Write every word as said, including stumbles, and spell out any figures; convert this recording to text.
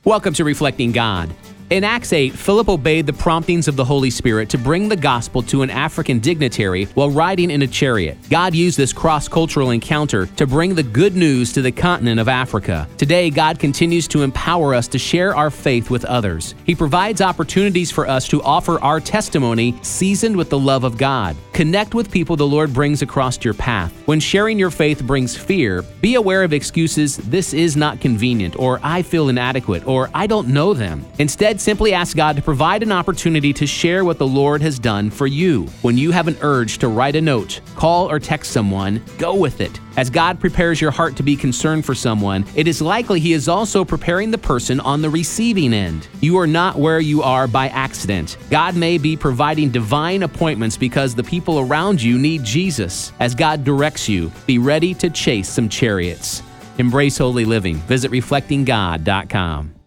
Welcome to Reflecting God. In Acts eight, Philip obeyed the promptings of the Holy Spirit to bring the gospel to an African dignitary while riding in a chariot. God used this cross-cultural encounter to bring the good news to the continent of Africa. Today, God continues to empower us to share our faith with others. He provides opportunities for us to offer our testimony seasoned with the love of God. Connect with people the Lord brings across your path. When sharing your faith brings fear, be aware of excuses, "This is not convenient," or "I feel inadequate," or "I don't know them." Instead, simply ask God to provide an opportunity to share what the Lord has done for you. When you have an urge to write a note, call or text someone, go with it. As God prepares your heart to be concerned for someone, it is likely He is also preparing the person on the receiving end. You are not where you are by accident. God may be providing divine appointments because the people around you need Jesus. As God directs you, be ready to chase some chariots. Embrace holy living. Visit reflecting god dot com.